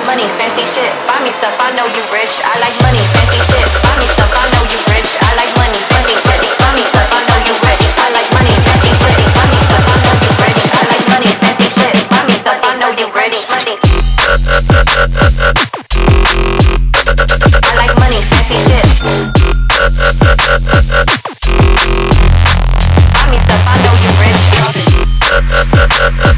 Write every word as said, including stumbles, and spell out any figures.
money, fancy shit. Buy me stuff, I know you rich. I like money, fancy shit. Buy me stuff, I know you rich. I like money, fancy shit. Buy me stuff, I know you rich. I like money, fancy shit. Buy me stuff, I know you rich. I like money, fancy shit. Buy me stuff, I know you rich. Money. I like money, fancy shit. Buy me stuff, I know you rich.